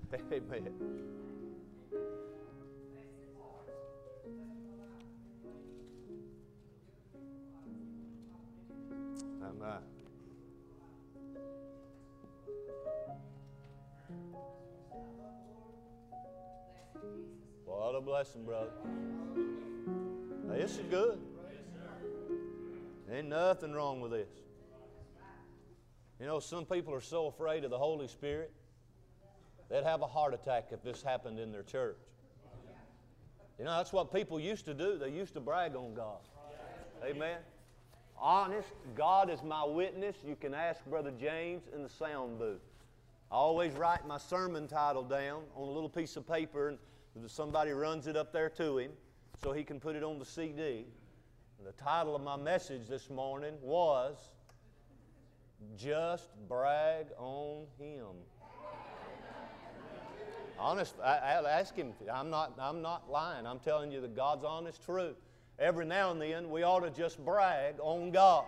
Amen. Amen. What a blessing, brother. Hey, this is good. Ain't nothing wrong with this. You know, some people are so afraid of the Holy Spirit, they'd have a heart attack if this happened in their church. You know, that's what people used to do. They used to brag on God. Amen. Honest, God is my witness. You can ask Brother James in the sound booth. I always write my sermon title down on a little piece of paper, and somebody runs it up there to him so he can put it on the CD. And the title of my message this morning was Just Brag on Him. Honest, I'll ask him. I'm not lying. I'm telling you the God's honest truth. Every now and then we ought to just brag on God.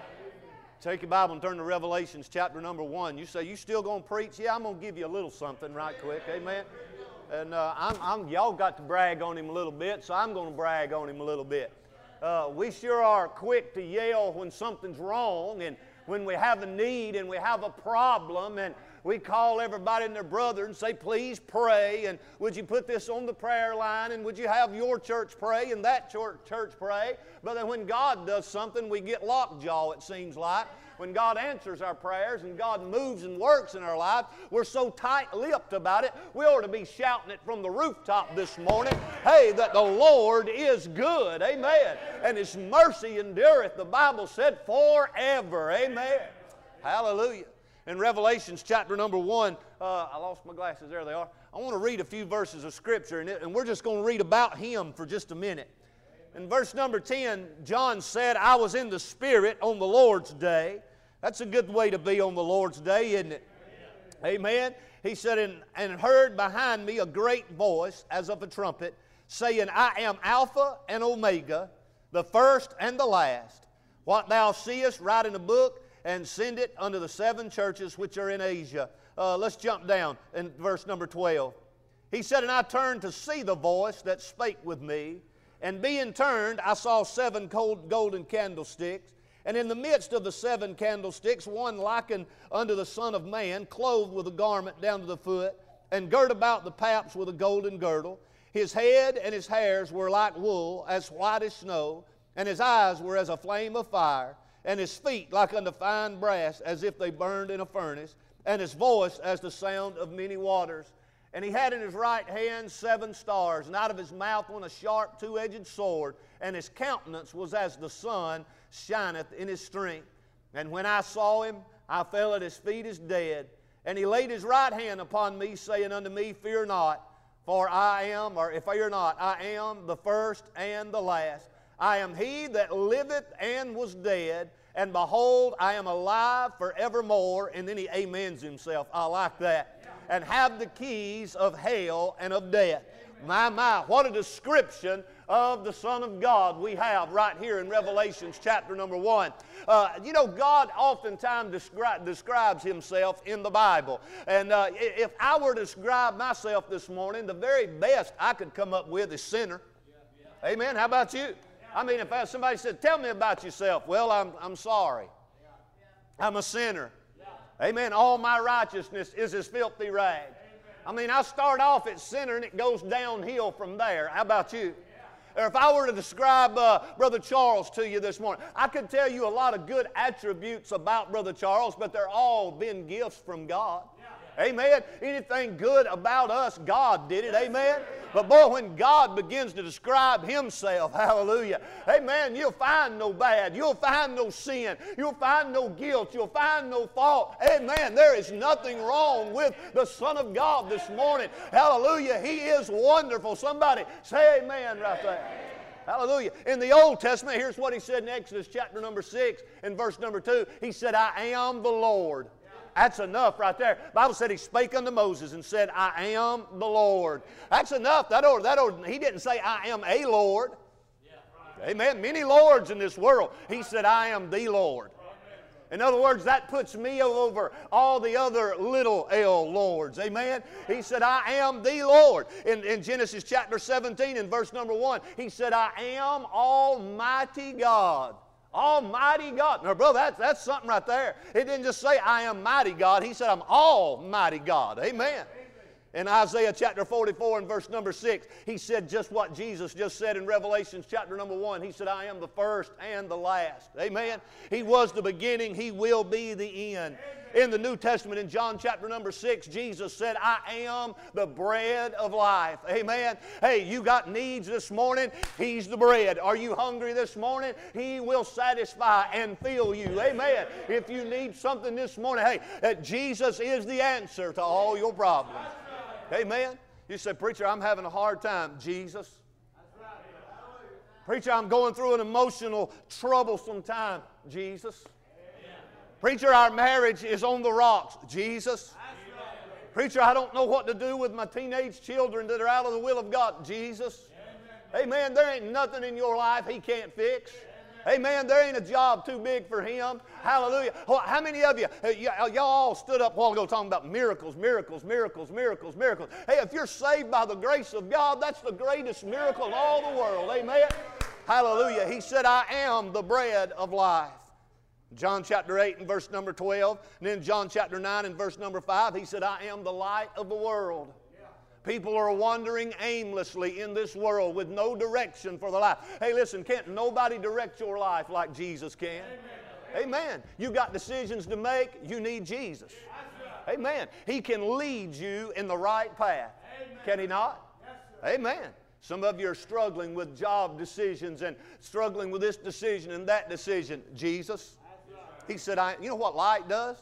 Take your Bible and turn to Revelations chapter number 1. You say, you still going to preach? Yeah, I'm going to give you a little something right quick. Amen. And y'all got to brag on Him a little bit, so I'm going to brag on Him a little bit. We sure are quick to yell when something's wrong and when we have a need and we have a problem, and we call everybody and their brother and say, please pray, and would you put this on the prayer line, and would you have your church pray and that church pray? But then when God does something, we get lockjaw, it seems like. When God answers our prayers and God moves and works in our lives, we're so tight-lipped about it, we ought to be shouting it from the rooftop this morning, hey, that the Lord is good, amen, and His mercy endureth, the Bible said, forever, amen. Hallelujah. In Revelations chapter number 1, I lost my glasses, there they are. I want to read a few verses of Scripture, and we're just going to read about Him for just a minute. In verse number 10, John said, I was in the Spirit on the Lord's day. That's a good way to be on the Lord's day, isn't it? Amen. He said, and heard behind me a great voice as of a trumpet, saying, I am Alpha and Omega, the first and the last. What thou seest, write in a book, and send it unto the 7 churches which are in Asia. Let's jump down in verse number 12. He said, and I turned to see the voice that spake with me, and being turned, I saw 7 golden candlesticks, and in the midst of the 7 candlesticks, one likened unto the Son of Man, clothed with a garment down to the foot, and girt about the paps with a golden girdle. His head and his hairs were like wool, as white as snow, and his eyes were as a flame of fire, and his feet like unto fine brass, as if they burned in a furnace, and his voice as the sound of many waters. And he had in his right hand 7 stars, and out of his mouth went a sharp 2-edged sword, and his countenance was as the sun shineth in his strength. And when I saw him, I fell at his feet as dead. And he laid his right hand upon me, saying unto me, fear not, for I am, or fear not, I am the first and the last. I am he that liveth and was dead, and behold, I am alive forevermore. And then he amens himself. I like that. And have the keys of hell and of death. My, what a description of the Son of God we have right here in Revelations chapter number 1. You know, God oftentimes describes Himself in the Bible. And if I were to describe myself this morning, the very best I could come up with is sinner. Amen. How about you? I mean, if somebody said, tell me about yourself, well, I'm sorry. I'm a sinner. Amen. All my righteousness is as filthy rags. I mean, I start off as sinner and it goes downhill from there. How about you? Or if I were to describe Brother Charles to you this morning, I could tell you a lot of good attributes about Brother Charles, but they're all been gifts from God. Amen. Anything good about us, God did it. Amen. But boy, when God begins to describe Himself, hallelujah, amen, you'll find no bad. You'll find no sin. You'll find no guilt. You'll find no fault. Amen. There is nothing wrong with the Son of God this morning. Hallelujah. He is wonderful. Somebody say amen right there. Hallelujah. In the Old Testament, here's what He said in Exodus chapter number 6 and verse number 2. He said, I am the Lord. That's enough right there. The Bible said He spake unto Moses and said, I am the Lord. That's enough. He didn't say, I am a Lord. Amen. Many lords in this world. He said, I am the Lord. In other words, that puts me over all the other little L lords. Amen? He said, I am the Lord. In Genesis chapter 17 in verse number 1, He said, I am Almighty God. Almighty God. Now, brother, that's something right there. It didn't just say, I am mighty God. He said, I'm Almighty God. Amen. In Isaiah chapter 44 and verse number 6, he said just what Jesus just said in Revelation chapter number 1. He said, I am the first and the last. Amen. He was the beginning. He will be the end. In the New Testament, in John chapter number 6, Jesus said, I am the bread of life. Amen. Hey, you got needs this morning. He's the bread. Are you hungry this morning? He will satisfy and fill you. Amen. If you need something this morning, hey, Jesus is the answer to all your problems. Amen. You say, preacher, I'm having a hard time. Jesus. Preacher, I'm going through an emotional, troublesome time. Jesus. Preacher, our marriage is on the rocks. Jesus. Preacher, I don't know what to do with my teenage children that are out of the will of God. Jesus. Amen. There ain't nothing in your life He can't fix. Amen. There ain't a job too big for Him. Hallelujah. How many of you, y'all all stood up a while ago talking about miracles, miracles, miracles, miracles, miracles. Hey, if you're saved by the grace of God, that's the greatest miracle in all the world. Amen. Hallelujah. He said, I am the bread of life. John chapter 8 and verse number 12. And then John chapter 9 and verse number 5, He said, I am the light of the world. People are wandering aimlessly in this world with no direction for their life. Hey, listen, can't nobody direct your life like Jesus can? Amen. You got decisions to make. You need Jesus. Amen. He can lead you in the right path. Can He not? Amen. Some of you are struggling with job decisions and struggling with this decision and that decision. Jesus. He said, you know what light does?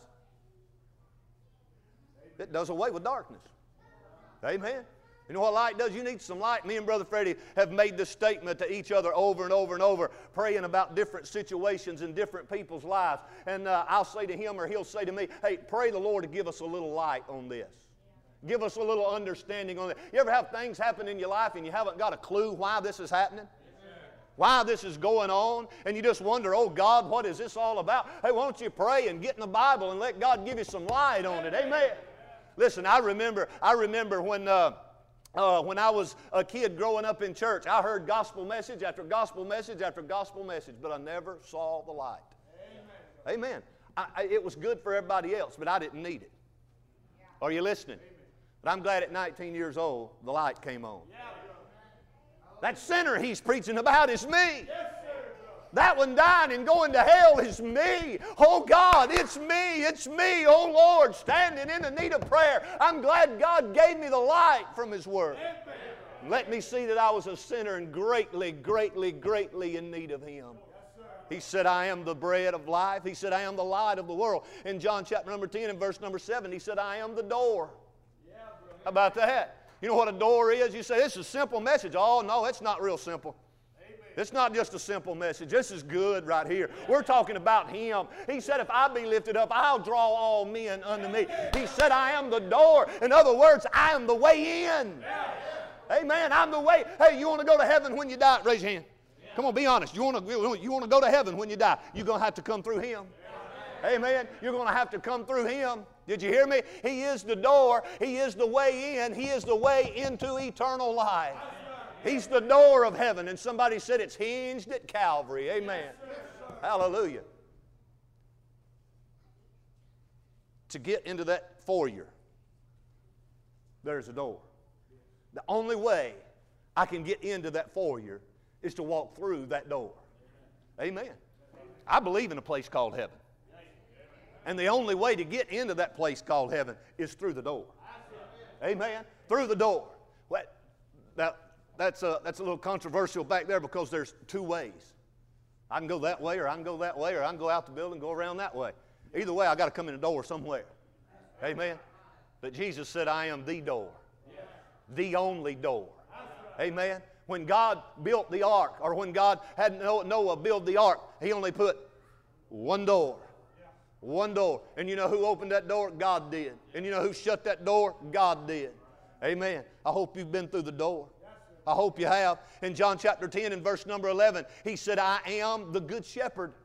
It does away with darkness. Amen. You know what light does? You need some light. Me and Brother Freddie have made this statement to each other over and over and over, praying about different situations in different people's lives. And I'll say to him or he'll say to me, hey, pray the Lord to give us a little light on this. Give us a little understanding on it. You ever have things happen in your life and you haven't got a clue why this is happening? Why this is going on, and you just wonder, oh God, what is this all about? Hey, why don't you pray and get in the Bible and let God give you some light on it? Amen. Listen, I remember when I was a kid growing up in church, I heard gospel message after gospel message after gospel message, but I never saw the light. Amen. It was good for everybody else, but I didn't need it. Are you listening? But I'm glad at 19 years old, the light came on. That sinner He's preaching about is me. That one dying and going to hell is me. Oh God, it's me. It's me, oh Lord, standing in the need of prayer. I'm glad God gave me the light from His Word. Let me see that I was a sinner and greatly, greatly, greatly in need of Him. He said, I am the bread of life. He said, I am the light of the world. In John chapter number 10 and verse number 7, He said, I am the door. How about that? You know what a door is? You say, this is a simple message. Oh, no, it's not real simple. It's not just a simple message. This is good right here. We're talking about Him. He said, if I be lifted up, I'll draw all men unto me. He said, I am the door. In other words, I am the way in. Amen. I'm the way. Hey, you want to go to heaven when you die? Raise your hand. Come on, be honest. You want to go to heaven when you die? You're going to have to come through Him. Amen. You're going to have to come through Him. Did you hear me? He is the door. He is the way in. He is the way into eternal life. He's the door of heaven. And somebody said it's hinged at Calvary. Amen. Hallelujah. To get into that foyer, there's a door. The only way I can get into that foyer is to walk through that door. Amen. I believe in a place called heaven. And the only way to get into that place called heaven is through the door. Amen. Through the door. Well, that's a little controversial back there because there's two ways. I can go that way, or I can go that way, or I can go out the building and go around that way. Either way, I got to come in the door somewhere. Amen. But Jesus said, I am the door. The only door. Amen. When God built the ark, or when God had Noah build the ark, He only put one door. One door. And you know who opened that door? God did. And you know who shut that door? God did. Amen. I hope you've been through the door. I hope you have. In John chapter 10 and verse number 11, He said, I am the good shepherd.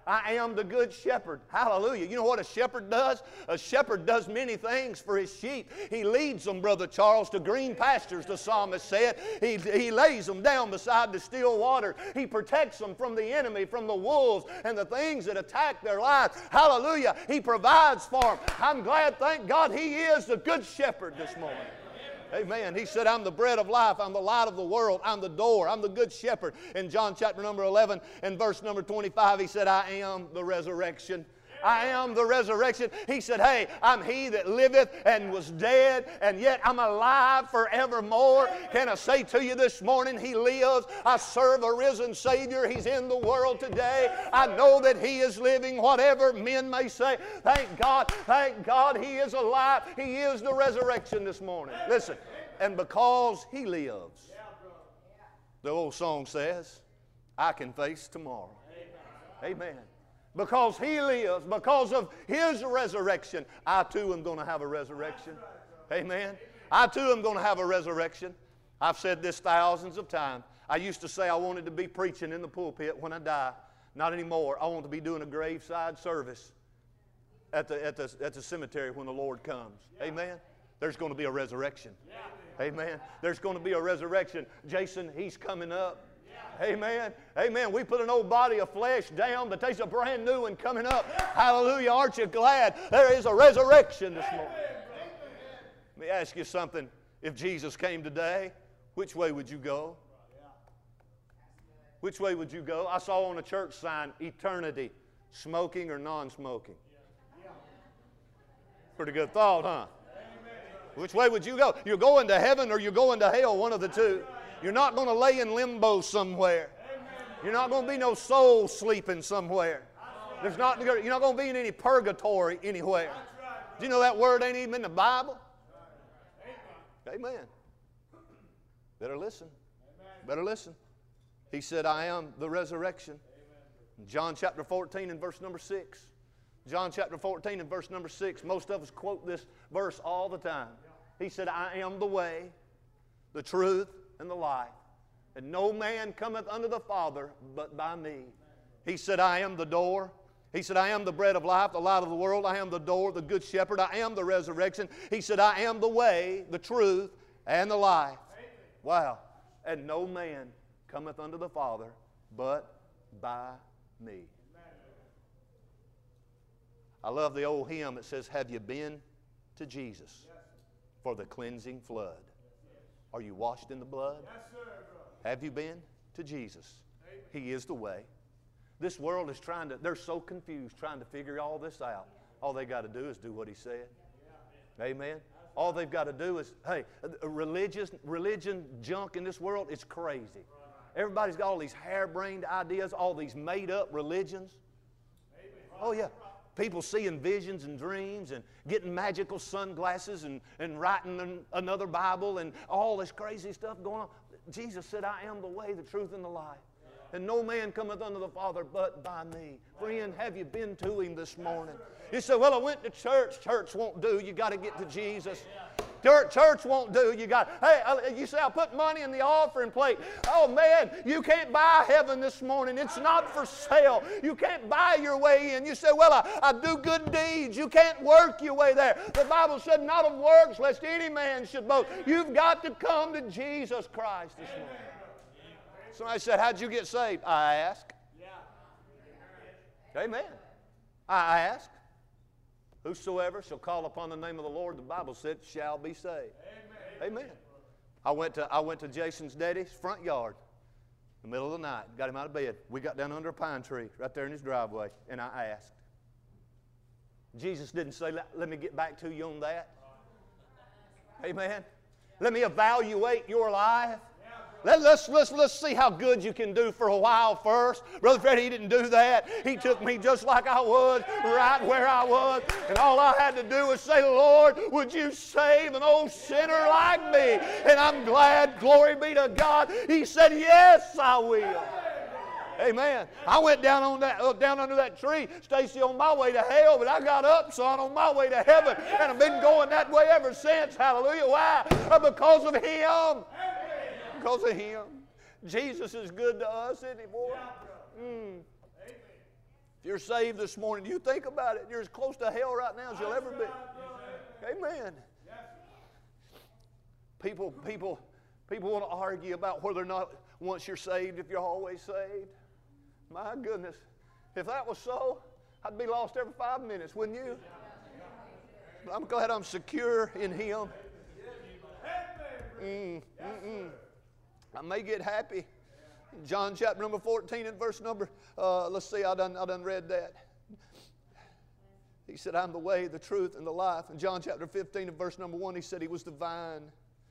I am the good shepherd. Hallelujah. You know what a shepherd does? A shepherd does many things for his sheep. He leads them, Brother Charles, to green pastures, the psalmist said. He lays them down beside the still water. He protects them from the enemy, from the wolves and the things that attack their lives. Hallelujah. He provides for them. I'm glad, thank God, He is the good shepherd this morning. Amen. He said, I'm the bread of life. I'm the light of the world. I'm the door. I'm the good shepherd. In John chapter number 11 and verse number 25, He said, I am the resurrection. I am the resurrection. He said, hey, I'm He that liveth and was dead, and yet I'm alive forevermore. Can I say to you this morning, He lives. I serve a risen Savior. He's in the world today. I know that He is living, whatever men may say. Thank God He is alive. He is the resurrection this morning. Listen, and because He lives, the old song says, I can face tomorrow. Amen. Because He lives, because of His resurrection, I too am going to have a resurrection. Amen. I too am going to have a resurrection. I've said this thousands of times. I used to say I wanted to be preaching in the pulpit when I die. Not anymore. I want to be doing a graveside service at the cemetery when the Lord comes. Amen. There's going to be a resurrection. Amen. There's going to be a resurrection. Jason, He's coming up. Amen. Amen. We put an old body of flesh down, but there's a brand new one coming up. Hallelujah. Aren't you glad there is a resurrection this morning? Let me ask you something. If Jesus came today, which way would you go? Which way would you go? I saw on a church sign, eternity, smoking or non-smoking. Pretty good thought, huh? Which way would you go? You're going to heaven or you're going to hell, one of the two. You're not going to lay in limbo somewhere. You're not going to be no soul sleeping somewhere. You're not going to be in any purgatory anywhere. Do you know that word ain't even in the Bible? Amen. Better listen. Better listen. He said, I am the resurrection. John chapter 14 and verse number 6. John chapter 14 and verse number 6. Most of us quote this verse all the time. He said, I am the way, the truth, and the life. And no man cometh unto the Father but by me. He said, I am the door. He said, I am the bread of life, the light of the world. I am the door, the good shepherd. I am the resurrection. He said, I am the way, the truth, and the life. Wow. And no man cometh unto the Father but by me. I love the old hymn that says, have you been to Jesus for the cleansing flood? Are you washed in the blood? Yes, sir, have you been to Jesus? Amen. He is the way. This world is they're so confused trying to figure all this out. All they got to do is do what He said. Yeah. Amen. All they've got to do is, hey, religion junk in this world, it's crazy. Everybody's got all these harebrained ideas, all these made-up religions. Amen. Oh, yeah. People seeing visions and dreams and getting magical sunglasses and writing another Bible and all this crazy stuff going on. Jesus said, I am the way, the truth, and the life. And no man cometh unto the Father but by me. Friend, have you been to Him this morning? You say, well, I went to church. Church won't do. You got to get to Jesus. Church won't do. You say, I put money in the offering plate. Oh, man, you can't buy heaven this morning. It's not for sale. You can't buy your way in. You say, well, I do good deeds. You can't work your way there. The Bible said, not of works, lest any man should boast. You've got to come to Jesus Christ this morning. Somebody said, how'd you get saved? I asked. Amen. I asked. Whosoever shall call upon the name of the Lord, the Bible said, shall be saved. Amen. I went to Jason's daddy's front yard in the middle of the night, got him out of bed. We got down under a pine tree right there in his driveway, and I asked. Jesus didn't say, let me get back to you on that. Amen. Let me evaluate your life. Let's see how good you can do for a while first. Brother Freddie, he didn't do that. He took me just like I was, right where I was. And all I had to do was say, Lord, would you save an old sinner like me? And I'm glad, glory be to God. He said, yes, I will. Amen. I went down under that tree, Stacy, on my way to hell, but I got up, son, on my way to heaven. And I've been going that way ever since. Hallelujah. Why? Because of Him. Because of Him. Jesus is good to us, isn't He, boy? If you're saved this morning, you think about it. You're as close to hell right now as you'll ever be. Amen. People want to argue about whether or not once you're saved, if you're always saved. My goodness. If that was so, I'd be lost every 5 minutes, wouldn't you? I'm glad I'm secure in Him. I may get happy. John chapter number 14 and verse number, let's see, I done read that. He said, I'm the way, the truth, and the life. In John chapter 15 and verse number 1, He said He was the vine.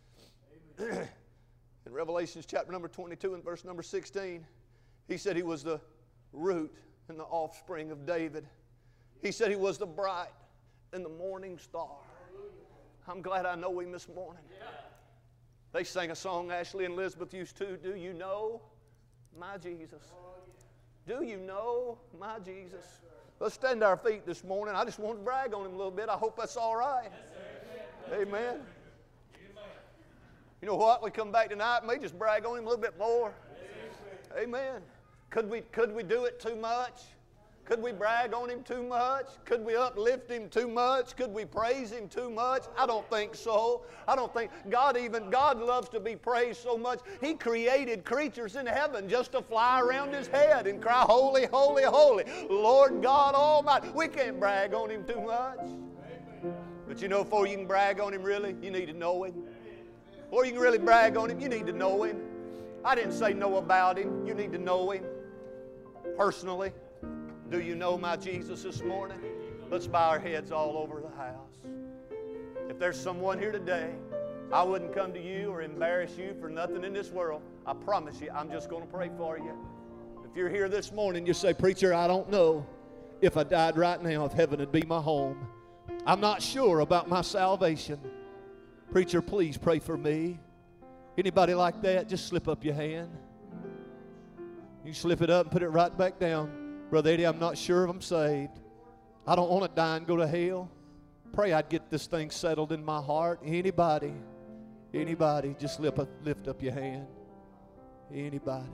In Revelations chapter number 22 and verse number 16, He said He was the root and the offspring of David. He said He was the bright and the morning star. I'm glad I know Him this morning. They sang a song, Ashley and Elizabeth used to, Do you know my Jesus? Do you know my Jesus? Let's stand to our feet this morning. I just want to brag on Him a little bit. I hope that's all right. Amen. You know what? We come back tonight, may just brag on Him a little bit more. Amen. Could we do it too much? Could we brag on Him too much? Could we uplift Him too much? Could we praise Him too much? I don't think so. I don't think God loves to be praised so much. He created creatures in heaven just to fly around His head and cry, Holy, holy, holy, Lord God Almighty. We can't brag on Him too much. But you know, before you can brag on Him really, you need to know Him. Before you can really brag on Him, you need to know Him. I didn't say know about Him. You need to know Him personally. Do you know my Jesus this morning? Let's bow our heads all over the house. If there's someone here today, I wouldn't come to you or embarrass you for nothing in this world. I promise you, I'm just going to pray for you. If you're here this morning, you say, Preacher, I don't know if I died right now, if heaven would be my home. I'm not sure about my salvation. Preacher, please pray for me. Anybody like that? Just slip up your hand. You slip it up and put it right back down. Brother Eddie, I'm not sure if I'm saved. I don't want to die and go to hell. Pray I'd get this thing settled in my heart. Anybody, just lift up your hand. Anybody.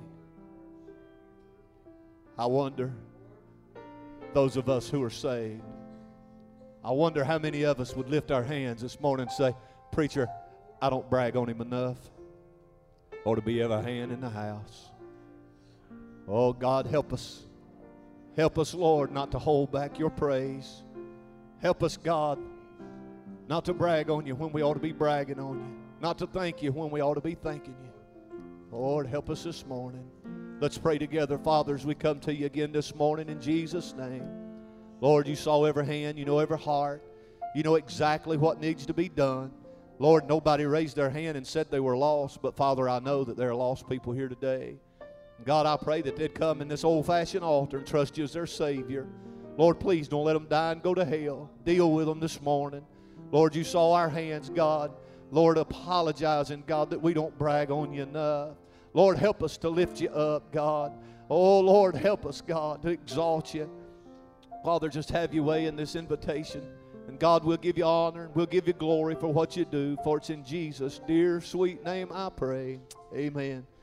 I wonder, those of us who are saved, I wonder how many of us would lift our hands this morning and say, Preacher, I don't brag on Him enough. Ought to be every hand in the house. Oh, God, help us. Help us, Lord, not to hold back your praise. Help us, God, not to brag on you when we ought to be bragging on you. Not to thank you when we ought to be thanking you. Lord, help us this morning. Let's pray together. Father, as we come to you again this morning in Jesus' name. Lord, you saw every hand. You know every heart. You know exactly what needs to be done. Lord, nobody raised their hand and said they were lost. But, Father, I know that there are lost people here today. God, I pray that they'd come in this old-fashioned altar and trust you as their Savior. Lord, please don't let them die and go to hell. Deal with them this morning. Lord, you saw our hands, God. Lord, apologizing, God, that we don't brag on you enough. Lord, help us to lift you up, God. Oh, Lord, help us, God, to exalt you. Father, just have your way in this invitation. And God, we'll give you honor and we'll give you glory for what you do. For it's in Jesus' dear, sweet name I pray. Amen.